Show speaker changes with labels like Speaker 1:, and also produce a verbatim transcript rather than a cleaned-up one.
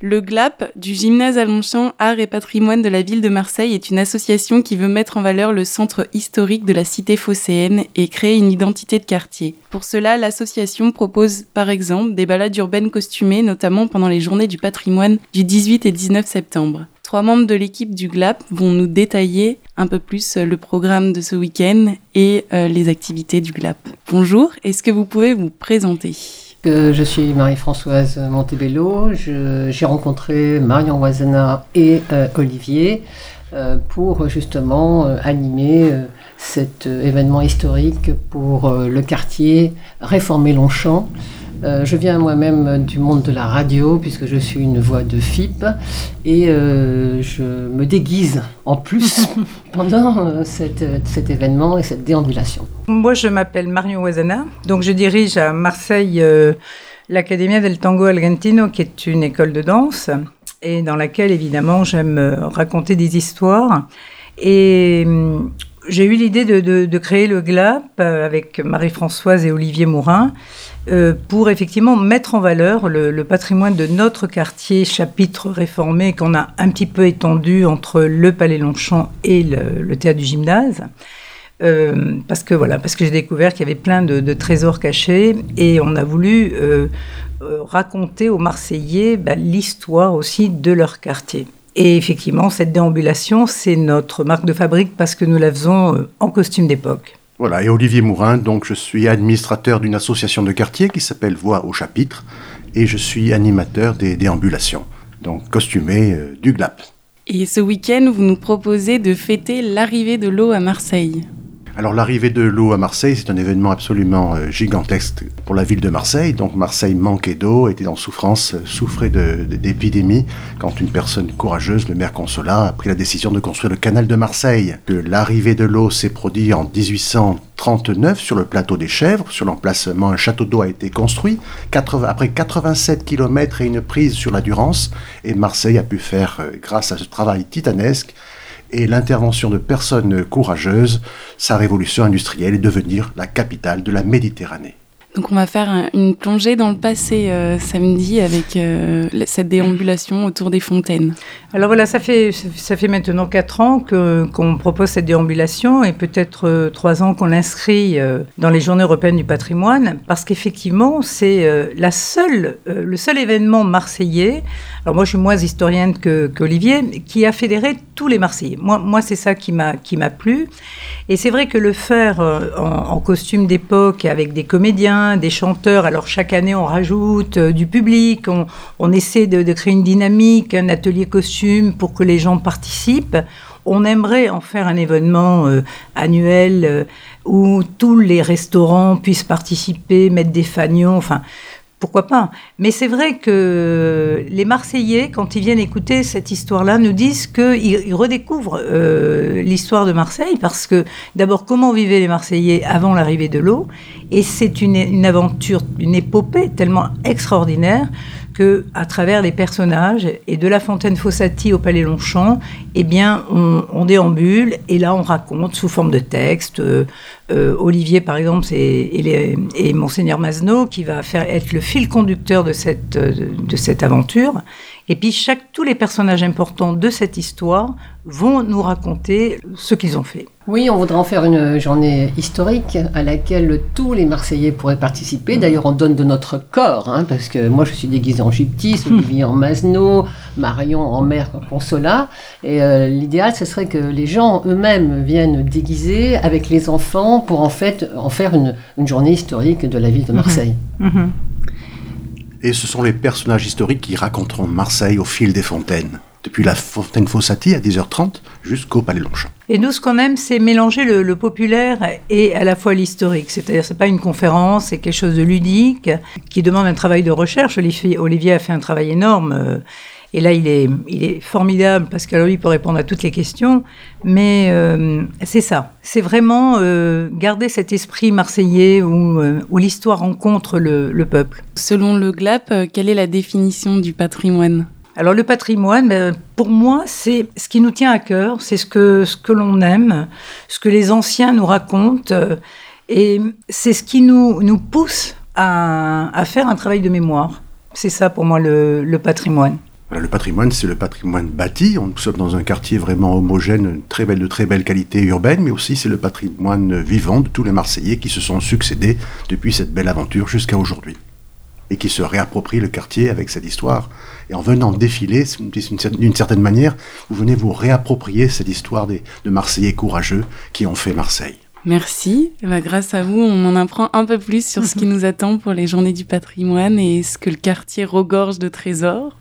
Speaker 1: Le G L A P du Gymnase à Longchamp Art et Patrimoine de la ville de Marseille est une association qui veut mettre en valeur le centre historique de la cité phocéenne et créer une identité de quartier. Pour cela, l'association propose par exemple des balades urbaines costumées, notamment pendant les journées du patrimoine du dix-huit et dix-neuf septembre. Trois membres de l'équipe du G L A P vont nous détailler un peu plus le programme de ce week-end et euh, les activités du G L A P. Bonjour, est-ce que vous pouvez vous présenter ?
Speaker 2: Euh, je suis Marie-Françoise Montebello, je, j'ai rencontré Marion Wazana et euh, Olivier euh, pour justement euh, animer euh, cet euh, événement historique pour euh, le quartier réformé Longchamp. Euh, je viens moi-même du monde de la radio puisque je suis une voix de F I P et euh, je me déguise en plus pendant euh, cette, cet événement et cette déambulation.
Speaker 3: Moi, je m'appelle Marion Wazana, donc je dirige à Marseille euh, l'Accademia del Tango Argentino, qui est une école de danse et dans laquelle, évidemment, j'aime raconter des histoires. Et euh, j'ai eu l'idée de, de, de créer le G L A P avec Marie-Françoise et Olivier Mourin euh, pour effectivement mettre en valeur le, le patrimoine de notre quartier chapitre réformé qu'on a un petit peu étendu entre le Palais Longchamp et le, le théâtre du Gymnase. Euh, parce que voilà, parce que j'ai découvert qu'il y avait plein de, de trésors cachés et on a voulu euh, euh, raconter aux Marseillais bah, l'histoire aussi de leur quartier. Et effectivement, cette déambulation, c'est notre marque de fabrique parce que nous la faisons euh, en costume d'époque.
Speaker 4: Voilà, et Olivier Mourin, donc je suis administrateur d'une association de quartier qui s'appelle Voix au chapitre et je suis animateur des déambulations, donc costumé euh, du G L A P.
Speaker 1: Et ce week-end, vous nous proposez de fêter l'arrivée de l'eau à Marseille.
Speaker 4: Alors l'arrivée de l'eau à Marseille, c'est un événement absolument euh, gigantesque pour la ville de Marseille. Donc Marseille manquait d'eau, était en souffrance, euh, souffrait de, de, d'épidémie. Quand une personne courageuse, le maire Consolat, a pris la décision de construire le canal de Marseille. Que l'arrivée de l'eau s'est produite en dix-huit cent trente-neuf sur le plateau des Chèvres. Sur l'emplacement, un château d'eau a été construit. quatre-vingts, après quatre-vingt-sept kilomètres et une prise sur la Durance. Et Marseille a pu faire, euh, grâce à ce travail titanesque, et l'intervention de personnes courageuses, sa révolution industrielle est devenir la capitale de la Méditerranée.
Speaker 1: Donc on va faire un, une plongée dans le passé euh, samedi avec euh, cette déambulation autour des fontaines.
Speaker 3: Alors voilà, ça fait, ça fait maintenant quatre ans que, qu'on propose cette déambulation et peut-être euh, trois ans qu'on l'inscrit euh, dans les Journées européennes du patrimoine parce qu'effectivement, c'est euh, la seule, euh, le seul événement marseillais, alors moi je suis moins historienne que, qu'Olivier, qui a fédéré tous les Marseillais. Moi, moi c'est ça qui m'a, qui m'a plu. Et c'est vrai que le faire euh, en, en costume d'époque avec des comédiens, des chanteurs, alors chaque année on rajoute euh, du public, on, on essaie de, de créer une dynamique, un atelier costume pour que les gens participent. On aimerait en faire un événement euh, annuel euh, où tous les restaurants puissent participer, mettre des fanions, enfin... Pourquoi pas ? Mais c'est vrai que les Marseillais, quand ils viennent écouter cette histoire-là, nous disent qu'ils ils redécouvrent euh, l'histoire de Marseille parce que, d'abord, comment vivaient les Marseillais avant l'arrivée de l'eau ? Et c'est une, une aventure, une épopée tellement extraordinaire que, à travers les personnages et de la Fontaine Fossati au Palais Longchamp, eh bien, on, on déambule et là, on raconte sous forme de texte. Euh, euh, Olivier, par exemple, c'est, et, les, et Monseigneur Mazenot qui va faire être le fil conducteur de cette, de, de cette aventure. Et puis, chaque, tous les personnages importants de cette histoire vont nous raconter ce qu'ils ont fait.
Speaker 2: Oui, on voudrait en faire une journée historique à laquelle tous les Marseillais pourraient participer. D'ailleurs, on donne de notre corps, hein, parce que moi, je suis déguisée en Gyptis, Olivier en Mazenot, Marion en mère Consolat. Et euh, l'idéal, ce serait que les gens eux-mêmes viennent déguiser avec les enfants pour en fait en faire une, une journée historique de la ville de Marseille.
Speaker 3: Mmh. Mmh.
Speaker 4: Et ce sont les personnages historiques qui raconteront Marseille au fil des fontaines, depuis la Fontaine Fossati à dix heures trente jusqu'au Palais Longchamp.
Speaker 3: Et nous, ce qu'on aime, c'est mélanger le, le populaire et à la fois l'historique. C'est-à-dire, c'est pas une conférence, c'est quelque chose de ludique qui demande un travail de recherche. Olivier, Olivier a fait un travail énorme. Euh, Et là, il est, il est formidable parce que lui, il peut répondre à toutes les questions. Mais euh, c'est ça. C'est vraiment euh, garder cet esprit marseillais où, euh, où l'histoire rencontre le, le peuple.
Speaker 1: Selon le G L A P, quelle est la définition du patrimoine ?
Speaker 3: Alors le patrimoine, ben, pour moi, c'est ce qui nous tient à cœur, c'est ce que, ce que l'on aime, ce que les anciens nous racontent. Euh, et c'est ce qui nous, nous pousse à, à faire un travail de mémoire. C'est ça pour moi le, le patrimoine.
Speaker 4: Voilà, le patrimoine, c'est le patrimoine bâti. Nous sommes dans un quartier vraiment homogène, très belle, de très belle qualité urbaine, mais aussi c'est le patrimoine vivant de tous les Marseillais qui se sont succédés depuis cette belle aventure jusqu'à aujourd'hui. Et qui se réapproprient le quartier avec cette histoire. Et en venant défiler, d'une certaine manière, vous venez vous réapproprier cette histoire des, de Marseillais courageux qui ont fait Marseille.
Speaker 1: Merci. Bah, grâce à vous, on en apprend un peu plus sur ce qui nous attend pour les Journées du patrimoine et ce que le quartier regorge de trésors.